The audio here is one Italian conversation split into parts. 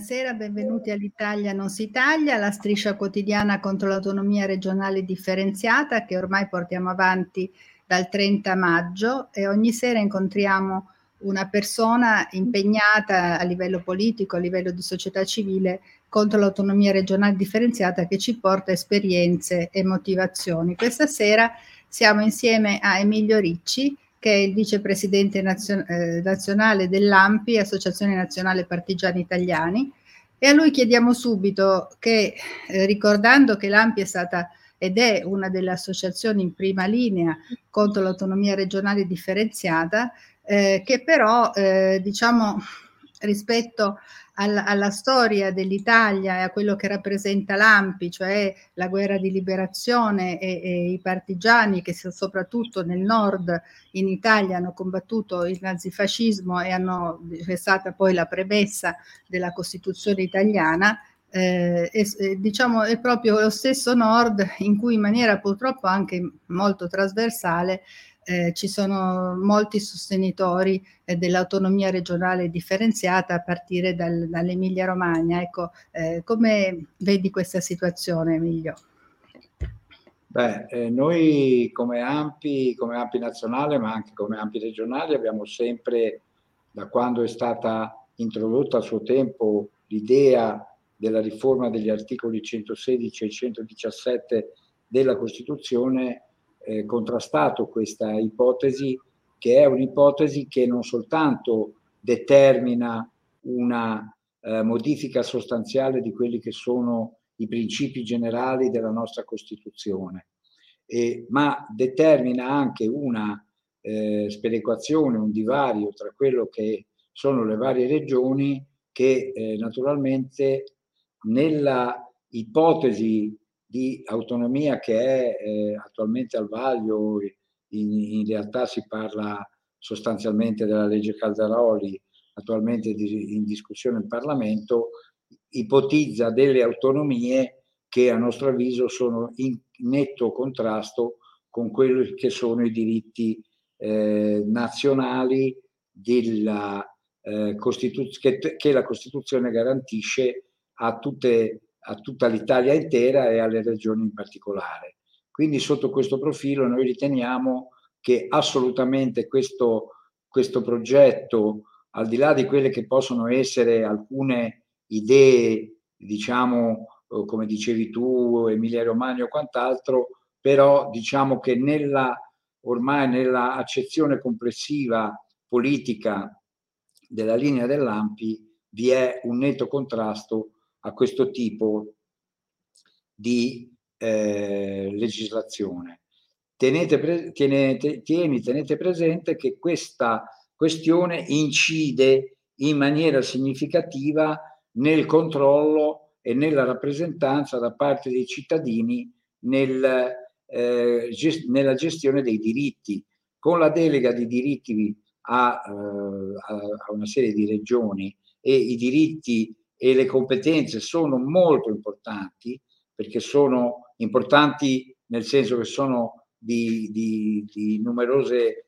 buonasera, benvenuti all'Italia non si taglia, la striscia quotidiana contro l'autonomia regionale differenziata che ormai portiamo avanti dal 30 maggio e ogni sera incontriamo una persona impegnata a livello politico, a livello di società civile contro l'autonomia regionale differenziata che ci porta esperienze e motivazioni. Questa sera siamo insieme a Emilio Ricci, che è il vicepresidente nazionale dell'ANPI, Associazione Nazionale Partigiani Italiani, e a lui chiediamo subito che, ricordando che l'ANPI è stata ed è una delle associazioni in prima linea contro l'autonomia regionale differenziata, che però, diciamo, rispetto alla storia dell'Italia e a quello che rappresenta l'ANPI, cioè la guerra di liberazione e i partigiani che soprattutto nel nord in Italia hanno combattuto il nazifascismo e è stata poi la premessa della Costituzione italiana. Diciamo è proprio lo stesso nord in cui in maniera purtroppo anche molto trasversale ci sono molti sostenitori dell'autonomia regionale differenziata a partire dall'Emilia Romagna. Ecco, come vedi questa situazione, Emilio? Noi come ANPI nazionale, ma anche come ANPI regionale, abbiamo sempre, da quando è stata introdotta a suo tempo l'idea della riforma degli articoli 116 e 117 della Costituzione, contrastato questa ipotesi, che è un'ipotesi che non soltanto determina una modifica sostanziale di quelli che sono i principi generali della nostra Costituzione, ma determina anche una sperequazione, un divario tra quello che sono le varie regioni che naturalmente nella ipotesi di autonomia che è attualmente al vaglio, in realtà si parla sostanzialmente della legge Calderoli, attualmente in discussione in Parlamento, ipotizza delle autonomie che a nostro avviso sono in netto contrasto con quelli che sono i diritti nazionali della, che la Costituzione garantisce a tutta l'Italia intera e alle regioni in particolare. Quindi sotto questo profilo noi riteniamo che assolutamente questo progetto, al di là di quelle che possono essere alcune idee, diciamo, come dicevi tu, Emilia Romagna o quant'altro, però diciamo che ormai nella accezione complessiva politica della linea dell'ANPI vi è un netto contrasto a questo tipo di legislazione. Tenete presente che questa questione incide in maniera significativa nel controllo e nella rappresentanza da parte dei cittadini nella gestione dei diritti. Con la delega di diritti a una serie di regioni, e i diritti e le competenze sono molto importanti, perché sono importanti nel senso che sono di numerose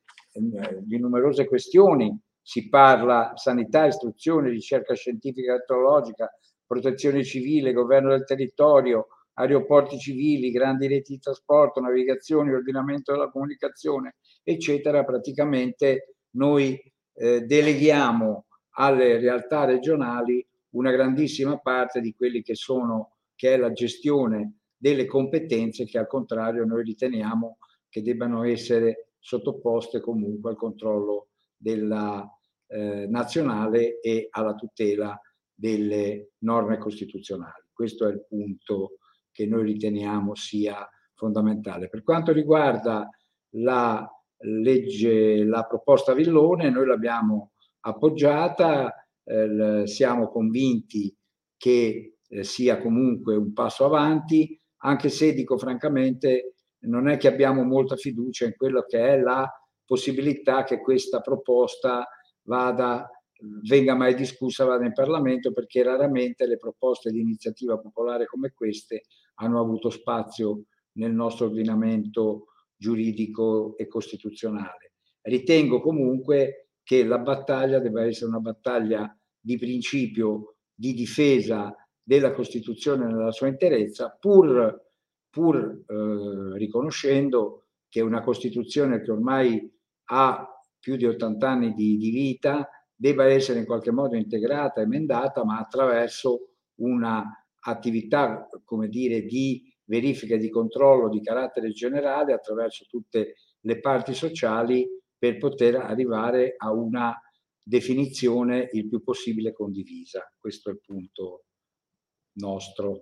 questioni. Si parla sanità, istruzione, ricerca scientifica e tecnologica, protezione civile, governo del territorio, aeroporti civili, grandi reti di trasporto, navigazione, ordinamento della comunicazione, eccetera. Praticamente noi deleghiamo alle realtà regionali una grandissima parte di quelli che è la gestione delle competenze, che al contrario noi riteniamo che debbano essere sottoposte comunque al controllo della nazionale e alla tutela delle norme costituzionali. Questo è il punto che noi riteniamo sia fondamentale. Per quanto riguarda la proposta Villone, noi l'abbiamo appoggiata, siamo convinti che sia comunque un passo avanti, anche se dico francamente non è che abbiamo molta fiducia in quello che è la possibilità che questa proposta venga mai discussa, vada in Parlamento, perché raramente le proposte di iniziativa popolare come queste hanno avuto spazio nel nostro ordinamento giuridico e costituzionale. Ritengo comunque che la battaglia debba essere una battaglia di principio di difesa della Costituzione nella sua interezza, pur riconoscendo che una Costituzione che ormai ha più di 80 anni di vita debba essere in qualche modo integrata, emendata, ma attraverso una attività, come dire, di verifica e di controllo di carattere generale attraverso tutte le parti sociali per poter arrivare a una definizione il più possibile condivisa. Questo è il punto nostro.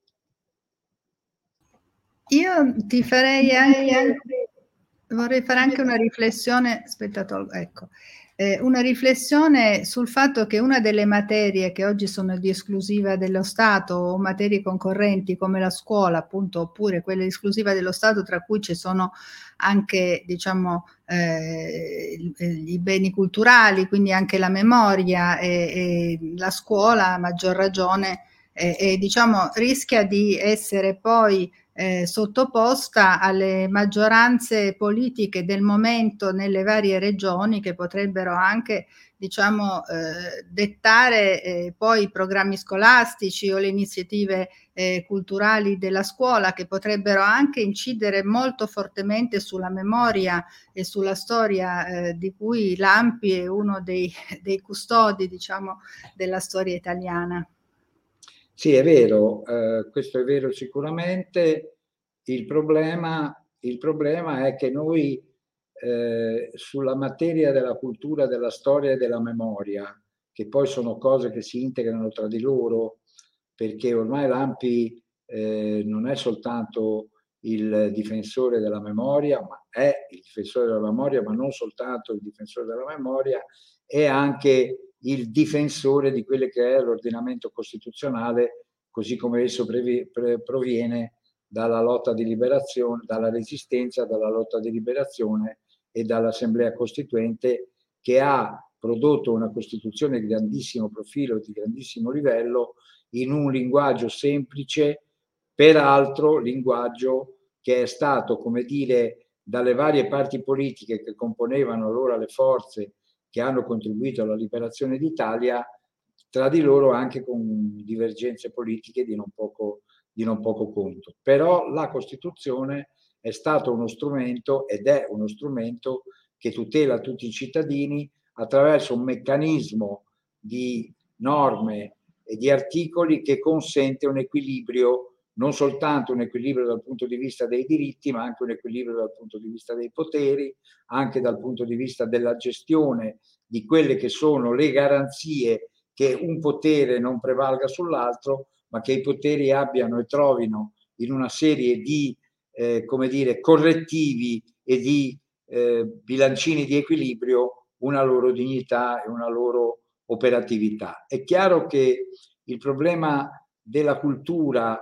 Io ti farei anche, vorrei fare anche una riflessione, aspetta, ecco, una riflessione sul fatto che una delle materie che oggi sono di esclusiva dello Stato o materie concorrenti come la scuola, appunto, oppure quelle esclusiva dello Stato, tra cui ci sono anche, diciamo, i beni culturali, quindi anche la memoria e la scuola, a maggior ragione, diciamo, rischia di essere poi sottoposta alle maggioranze politiche del momento nelle varie regioni, che potrebbero anche, diciamo, dettare poi i programmi scolastici o le iniziative culturali della scuola, che potrebbero anche incidere molto fortemente sulla memoria e sulla storia di cui l'ANPI è uno dei custodi, diciamo, della storia italiana. Sì, è vero, questo è vero sicuramente. Il problema è che noi sulla materia della cultura, della storia e della memoria, che poi sono cose che si integrano tra di loro, perché ormai l'ANPI non è soltanto il difensore della memoria, ma è il difensore della memoria, ma non soltanto il difensore della memoria, è anche il difensore di quello che è l'ordinamento costituzionale, così come esso proviene dalla lotta di liberazione, dalla resistenza, dalla lotta di liberazione e dall'Assemblea Costituente, che ha prodotto una Costituzione di grandissimo profilo, di grandissimo livello, in un linguaggio semplice, peraltro linguaggio che è stato, come dire, dalle varie parti politiche che componevano allora le forze che hanno contribuito alla liberazione d'Italia, tra di loro anche con divergenze politiche di non poco conto. Però la Costituzione è stato uno strumento ed è uno strumento che tutela tutti i cittadini attraverso un meccanismo di norme e di articoli che consente un equilibrio, non soltanto un equilibrio dal punto di vista dei diritti, ma anche un equilibrio dal punto di vista dei poteri, anche dal punto di vista della gestione di quelle che sono le garanzie che un potere non prevalga sull'altro, ma che i poteri abbiano e trovino in una serie di come dire, correttivi e di bilancini di equilibrio una loro dignità e una loro operatività. È chiaro che il problema della cultura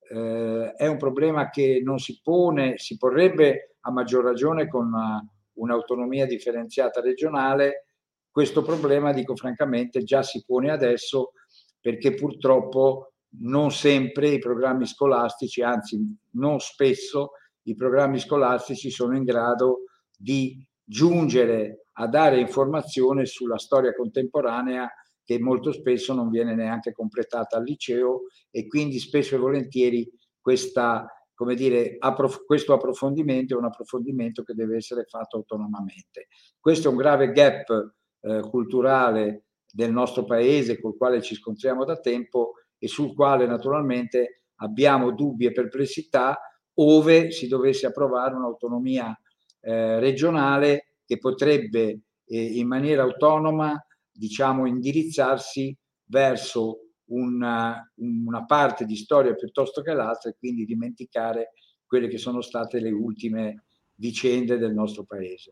è un problema che non si pone, si porrebbe a maggior ragione con un'autonomia differenziata regionale. Questo problema, dico francamente, già si pone adesso, perché purtroppo non sempre i programmi scolastici, anzi non spesso, i programmi scolastici sono in grado di giungere a dare informazione sulla storia contemporanea, che molto spesso non viene neanche completata al liceo, e quindi spesso e volentieri come dire, questo approfondimento è un approfondimento che deve essere fatto autonomamente. Questo è un grave gap culturale del nostro paese, col quale ci scontriamo da tempo e sul quale naturalmente abbiamo dubbi e perplessità ove si dovesse approvare un'autonomia regionale che potrebbe in maniera autonoma, diciamo, indirizzarsi verso una parte di storia piuttosto che l'altra, e quindi dimenticare quelle che sono state le ultime vicende del nostro paese.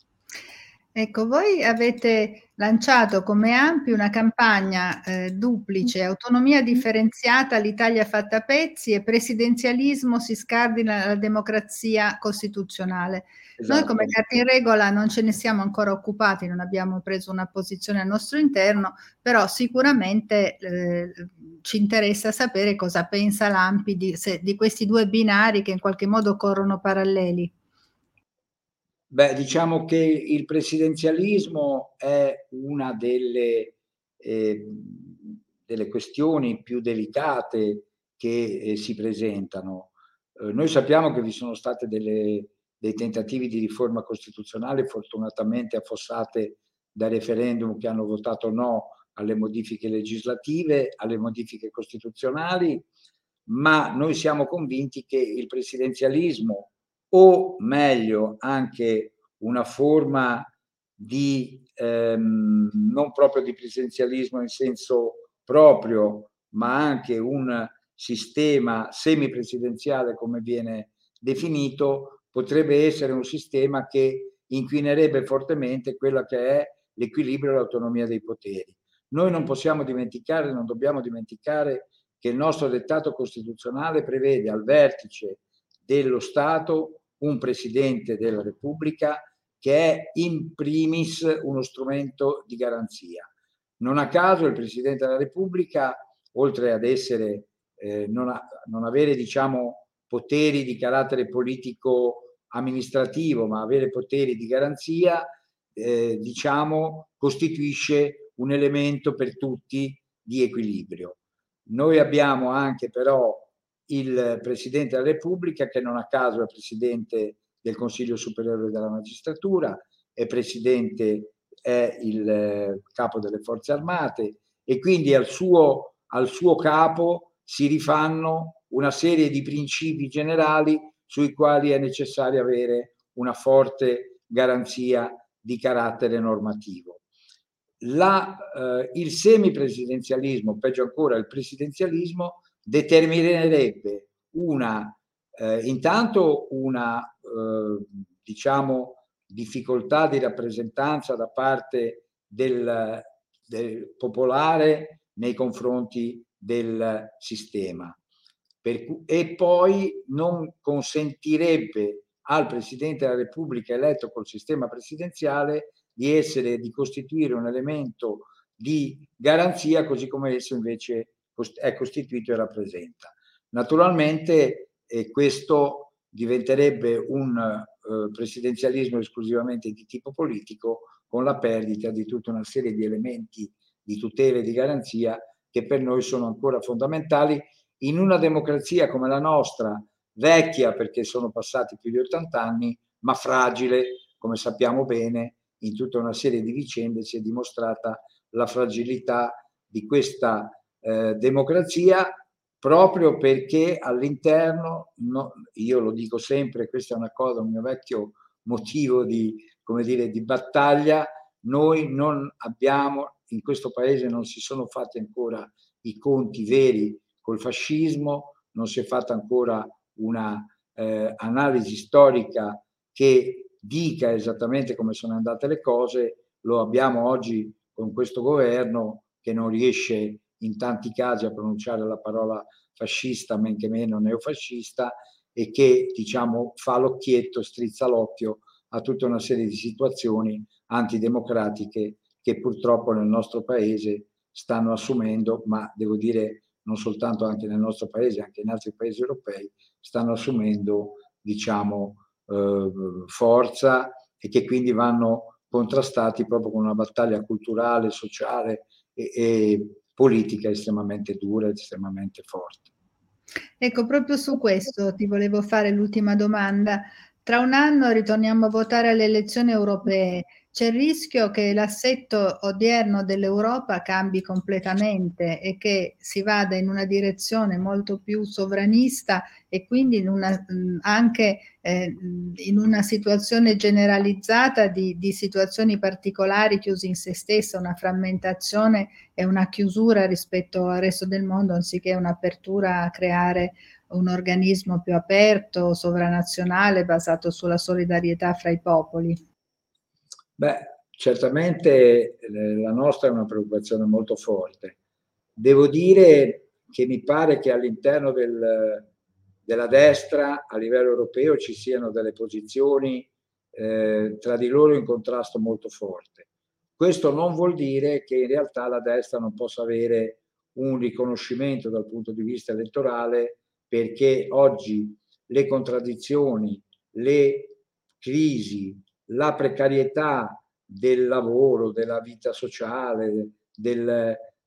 Ecco, voi avete lanciato come ANPI una campagna duplice: autonomia differenziata, l'Italia fatta a pezzi, e presidenzialismo, si scardina la democrazia costituzionale. Esatto. Noi come Carta in Regola non ce ne siamo ancora occupati, non abbiamo preso una posizione al nostro interno, però sicuramente ci interessa sapere cosa pensa l'ANPI di questi due binari che in qualche modo corrono paralleli. Beh, diciamo che il presidenzialismo è una delle delle questioni più delicate che si presentano. Noi sappiamo che vi sono state dei tentativi di riforma costituzionale fortunatamente affossate da referendum che hanno votato no alle modifiche legislative, alle modifiche costituzionali, ma noi siamo convinti che il presidenzialismo, o meglio anche una forma di non proprio di presidenzialismo in senso proprio, ma anche un sistema semipresidenziale, come viene definito, potrebbe essere un sistema che inquinerebbe fortemente quello che è l'equilibrio e l'autonomia dei poteri. Noi non possiamo dimenticare, non dobbiamo dimenticare che il nostro dettato costituzionale prevede al vertice dello Stato un Presidente della Repubblica che è in primis uno strumento di garanzia. Non a caso il Presidente della Repubblica, oltre ad essere non avere, diciamo, poteri di carattere politico amministrativo, ma avere poteri di garanzia, diciamo, costituisce un elemento per tutti di equilibrio. Noi abbiamo anche però il Presidente della Repubblica, che non a caso è Presidente del Consiglio Superiore della Magistratura, è il capo delle Forze Armate, e quindi al suo capo si rifanno una serie di principi generali sui quali è necessario avere una forte garanzia di carattere normativo. Il semipresidenzialismo, peggio ancora il presidenzialismo, determinerebbe intanto una diciamo difficoltà di rappresentanza da parte del popolare nei confronti del sistema, e poi non consentirebbe al Presidente della Repubblica eletto col sistema presidenziale di costituire un elemento di garanzia, così come esso invece è costituito e rappresenta. Naturalmente questo diventerebbe un presidenzialismo esclusivamente di tipo politico, con la perdita di tutta una serie di elementi di tutela e di garanzia che per noi sono ancora fondamentali in una democrazia come la nostra, vecchia perché sono passati più di 80 anni, ma fragile, come sappiamo bene. In tutta una serie di vicende si è dimostrata la fragilità di questa democrazia, proprio perché all'interno, io lo dico sempre, questa è una cosa, un mio vecchio motivo di, come dire, di battaglia, noi non abbiamo, in questo paese non si sono fatti ancora i conti veri col fascismo, non si è fatta ancora una analisi storica che dica esattamente come sono andate le cose. Lo abbiamo oggi con questo governo che non riesce in tanti casi a pronunciare la parola fascista, men che meno neofascista, e che, diciamo, fa l'occhietto, strizza l'occhio a tutta una serie di situazioni antidemocratiche che purtroppo nel nostro paese stanno assumendo, ma devo dire non soltanto anche nel nostro paese, anche in altri paesi europei, stanno assumendo, diciamo, forza, e che quindi vanno contrastati proprio con una battaglia culturale, sociale e politica estremamente dura, estremamente forte. Ecco, proprio su questo ti volevo fare l'ultima domanda. Tra un anno ritorniamo a votare alle elezioni europee. C'è il rischio che l'assetto odierno dell'Europa cambi completamente e che si vada in una direzione molto più sovranista e quindi anche in una situazione generalizzata di situazioni particolari chiuse in se stessa, una frammentazione e una chiusura rispetto al resto del mondo, anziché un'apertura a creare un organismo più aperto, sovranazionale, basato sulla solidarietà fra i popoli? Beh, certamente la nostra è una preoccupazione molto forte. Devo dire che mi pare che all'interno della destra a livello europeo ci siano delle posizioni tra di loro in contrasto molto forte. Questo non vuol dire che in realtà la destra non possa avere un riconoscimento dal punto di vista elettorale, perché oggi le contraddizioni, le crisi, la precarietà del lavoro, della vita sociale,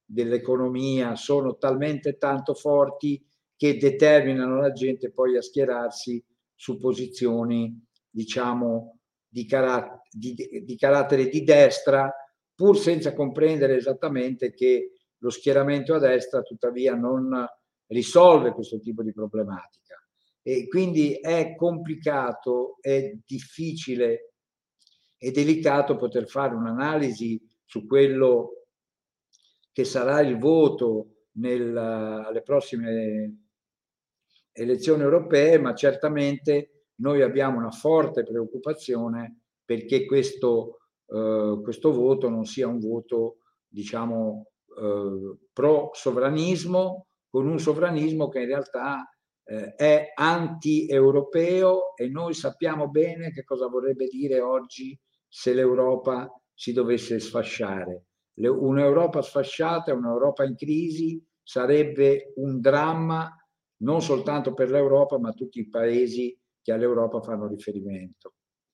dell'economia sono talmente tanto forti che determinano la gente poi a schierarsi su posizioni, diciamo, di carattere di destra, pur senza comprendere esattamente che lo schieramento a destra tuttavia non risolve questo tipo di problematica. E quindi è complicato, è difficile e delicato poter fare un'analisi su quello che sarà il voto alle prossime elezioni europee, ma certamente noi abbiamo una forte preoccupazione perché questo voto non sia un voto, diciamo, pro sovranismo, con un sovranismo che in realtà è anti-europeo, e noi sappiamo bene che cosa vorrebbe dire oggi se l'Europa si dovesse sfasciare. Un'Europa sfasciata, un'Europa in crisi, sarebbe un dramma non soltanto per l'Europa, ma tutti i paesi che all'Europa fanno riferimento.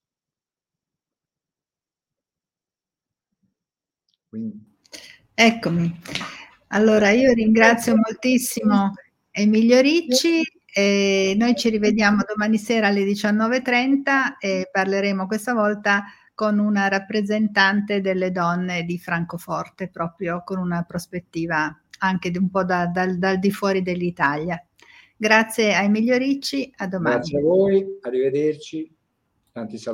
Quindi. Eccomi. Allora, io ringrazio moltissimo Emilio Ricci e noi ci rivediamo domani sera alle 19:30 e parleremo questa volta con una rappresentante delle donne di Francoforte, proprio con una prospettiva anche un po' dal di fuori dell'Italia. Grazie a Emilio Ricci, a domani. Grazie a voi, arrivederci, tanti saluti.